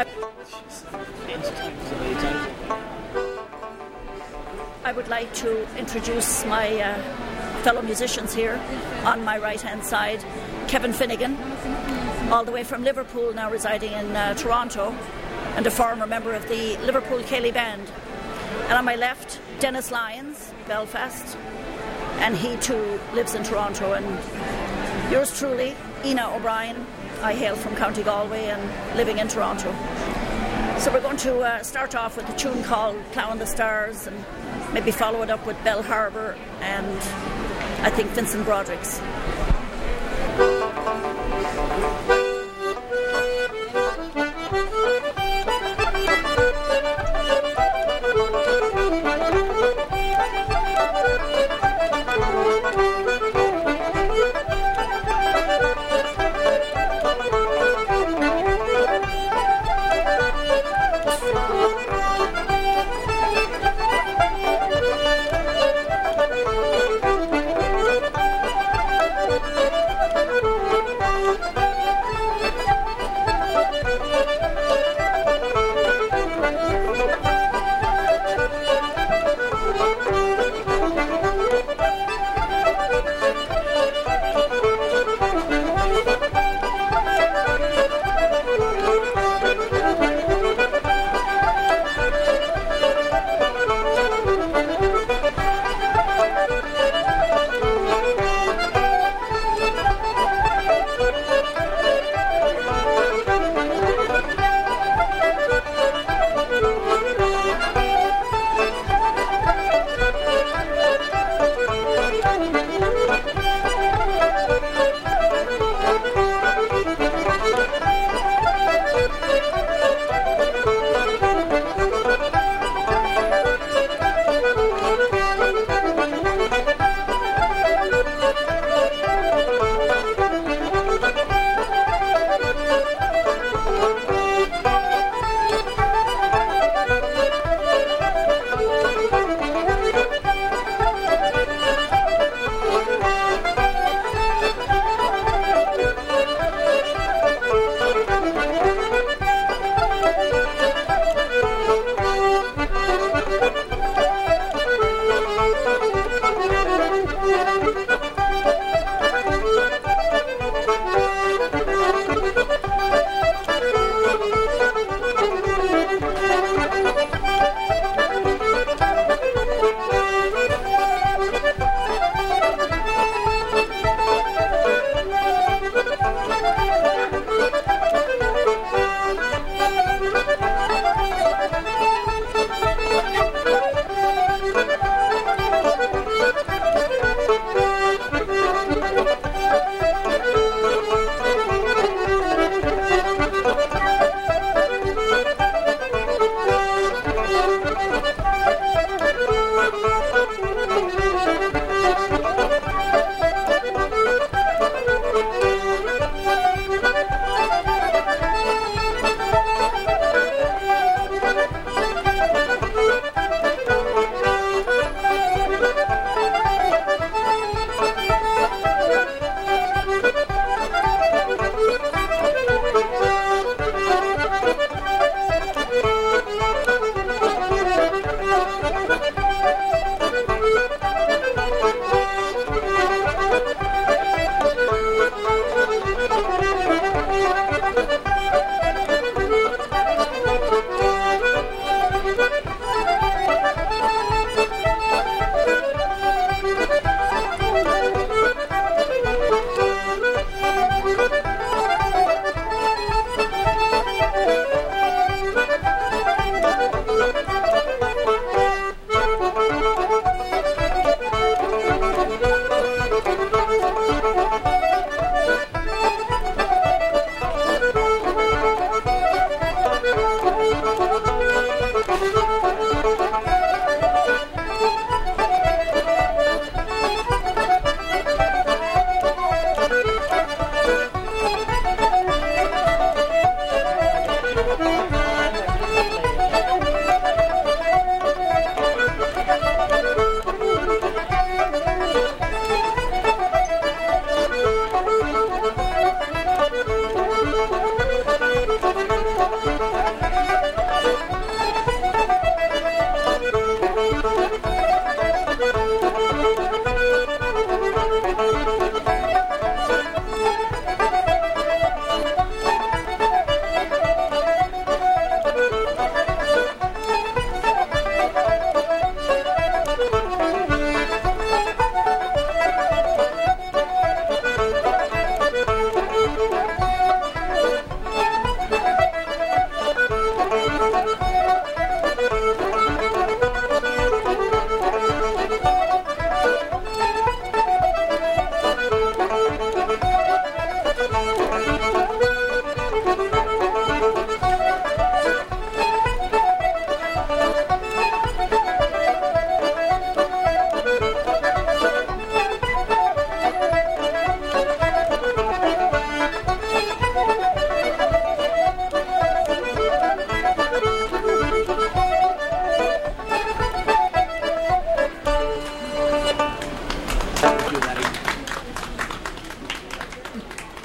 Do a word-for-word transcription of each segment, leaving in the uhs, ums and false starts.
I would like to introduce my uh, fellow musicians here on my right-hand side. Kevin Finnegan, all the way from Liverpool, now residing in uh, Toronto, and a former member of the Liverpool Ceilidh Band. And on my left, Dennis Lyons, Belfast, and he too lives in Toronto. And yours truly, Ina O'Brien. I hail from County Galway and living in Toronto. So we're going to uh, start off with a tune called Ploughing the Stars, and maybe follow it up with Bell Harbour and I think Vincent Broderick's. Thank you.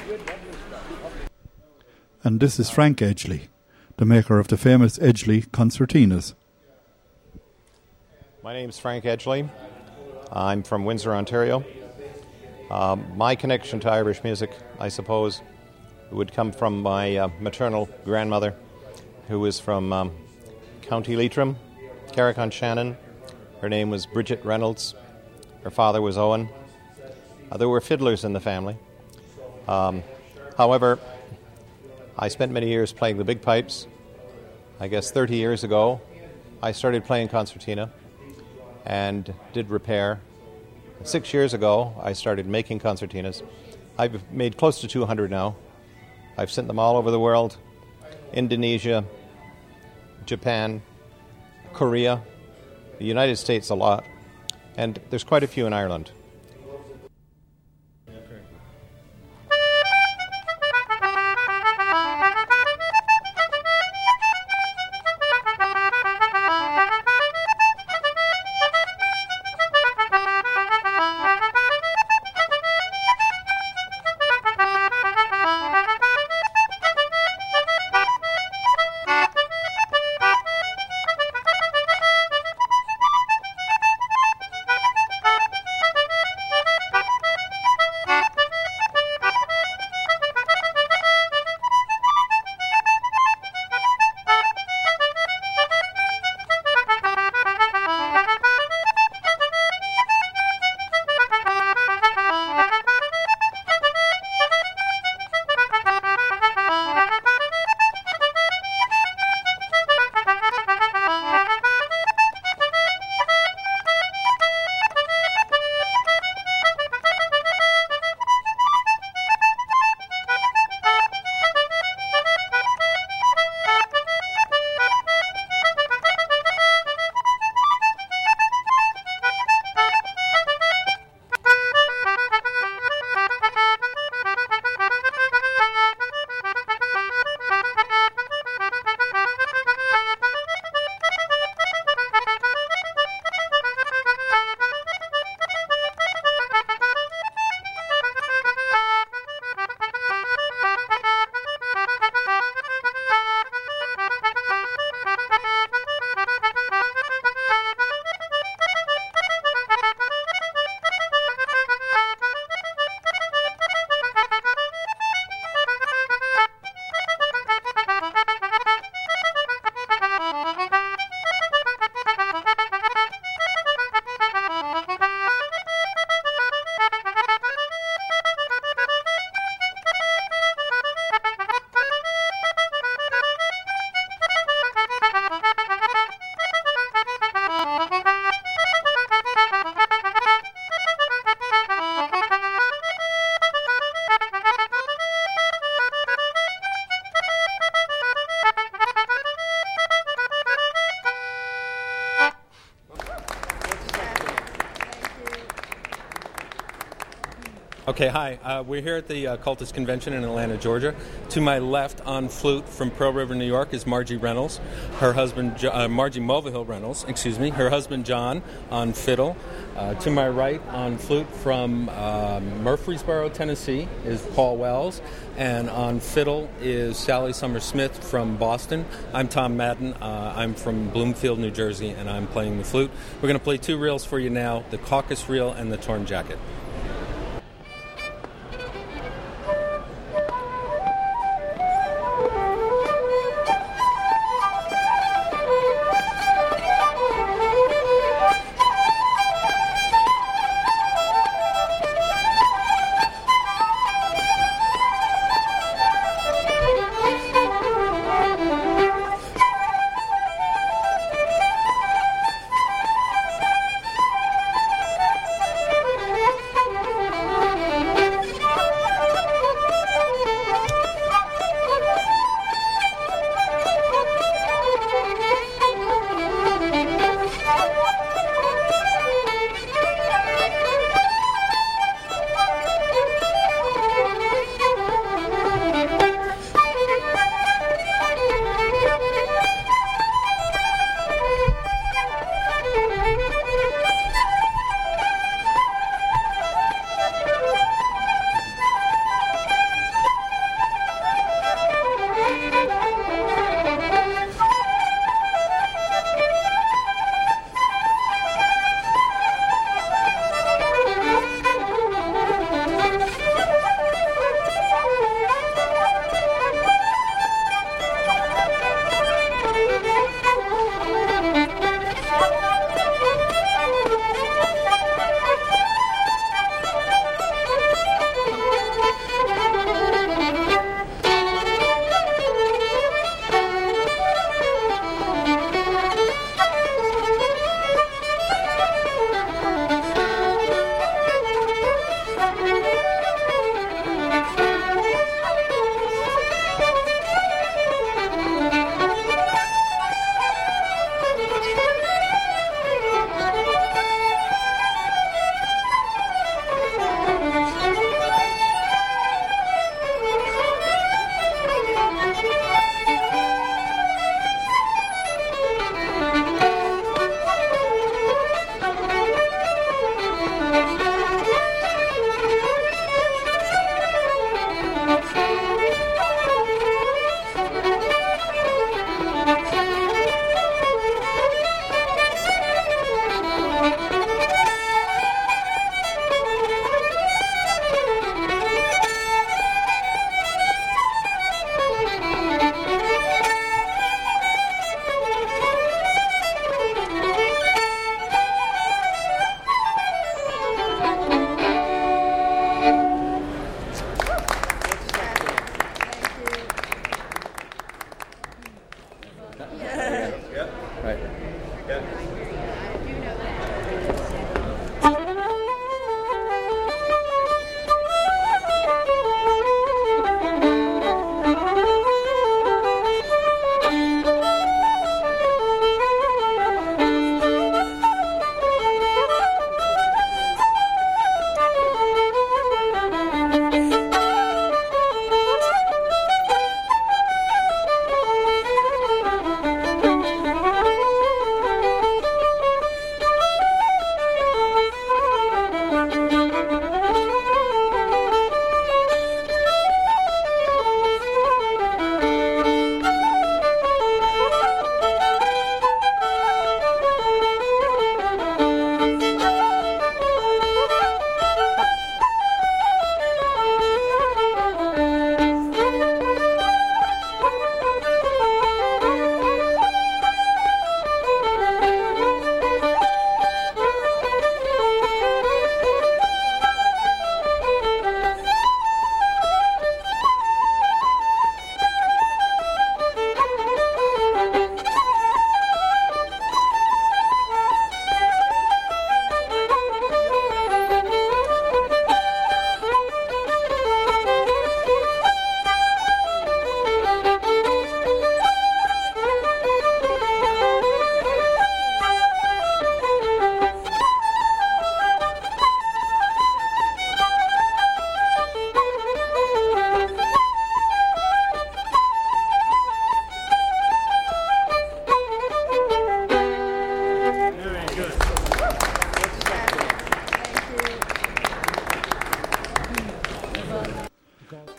And this is Frank Edgley, the maker of the famous Edgley concertinas. My name is Frank Edgley. I'm from Windsor, Ontario. Um, my connection to Irish music, I suppose, would come from my uh, maternal grandmother, who was from um, County Leitrim, Carrick-on-Shannon. Her name was Bridget Reynolds. Her father was Owen. Uh, there were fiddlers in the family. Um, however, I spent many years playing the big pipes. I guess thirty years ago, I started playing concertina and did repair. Six years ago, I started making concertinas. I've made close to two hundred now. I've sent them all over the world. Indonesia, Japan, Korea, the United States a lot, and there's quite a few in Ireland. Okay, hi. Uh, we're here at the uh, Cultist Convention in Atlanta, Georgia. To my left on flute from Pearl River, New York is Margie Reynolds. Her husband, uh, Margie Mulvihill Reynolds, excuse me. Her husband, John, on fiddle. Uh, to my right on flute from uh, Murfreesboro, Tennessee is Paul Wells. And on fiddle is Sally Summer-Smith from Boston. I'm Tom Madden. Uh, I'm from Bloomfield, New Jersey, and I'm playing the flute. We're going to play two reels for you now, the Caucus Reel and the Torn Jacket.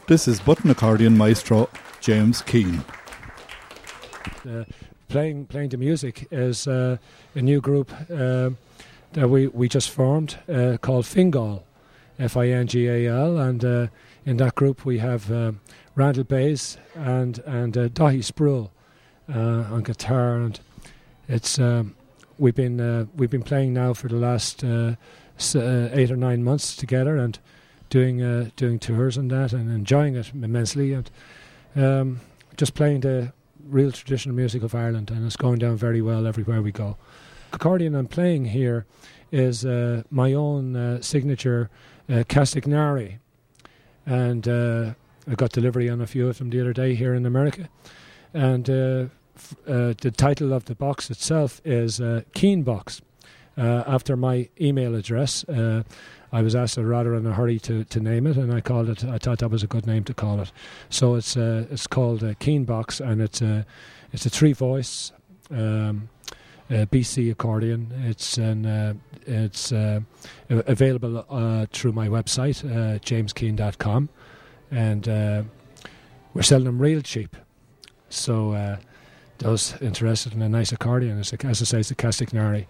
This is button accordion maestro James Keane. Uh, playing playing the music is uh, a new group uh, that we, we just formed uh, called Fingal, F I N G A L, and uh, in that group we have uh, Randall Bays and and uh, Dahi Spruill uh, on guitar, and it's um, we've been uh, we've been playing now for the last uh, s- uh, eight or nine months together, and doing uh, doing tours and that, and enjoying it immensely, and um, just playing the real traditional music of Ireland, and it's going down very well everywhere we go. Accordion I'm playing here is uh, my own uh, signature uh, Castagnari, and uh, I got delivery on a few of them the other day here in America, and uh, f- uh, the title of the box itself is uh, Keane Box, uh, after my email address. Uh, I was asked rather in a hurry to, to name it, and I called it. I thought that was a good name to call it. So it's uh, it's called uh, Keane Box, and it's a it's a three voice um, uh, B C accordion. It's an uh, it's uh, available uh, through my website uh, james keane dot com, and uh, we're selling them real cheap. So uh, those interested in a nice accordion, as I say, it's a Castagnari.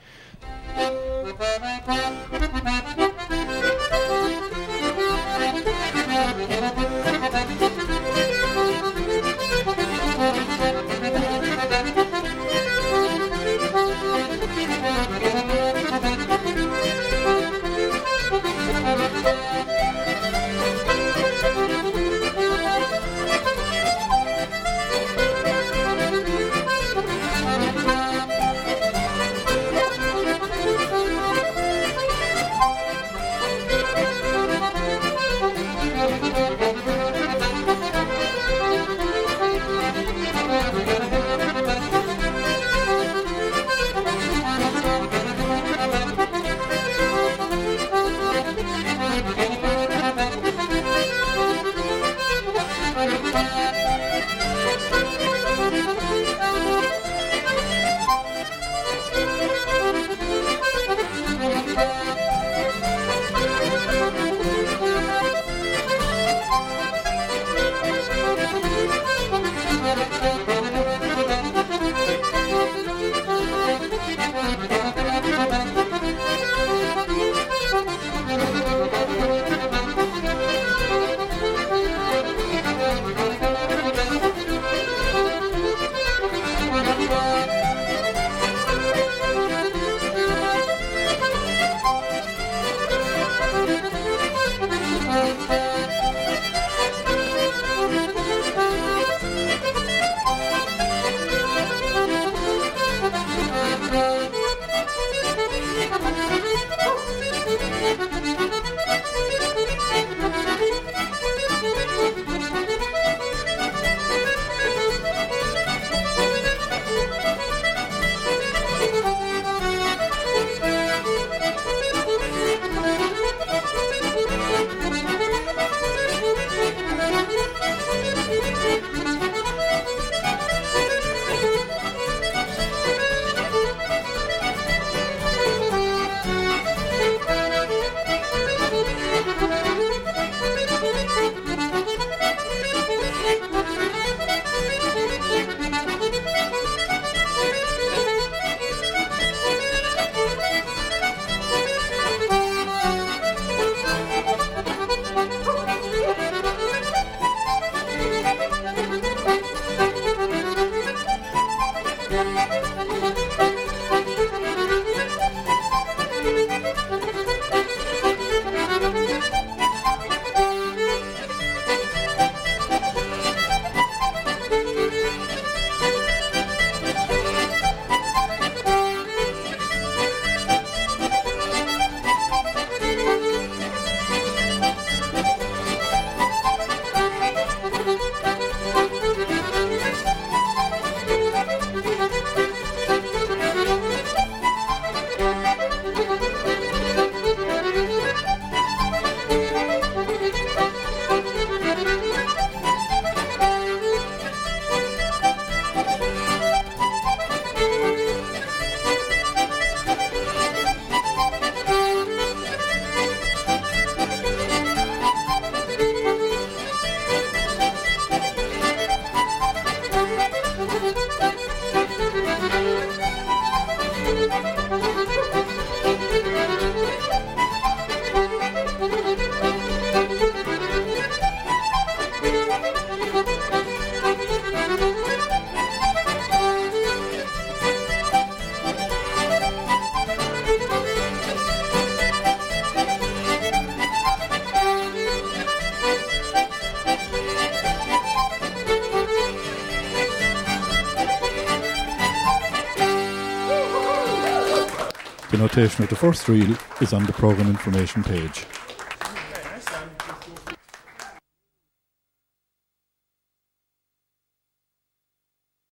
The notation of the first reel is on the programme information page.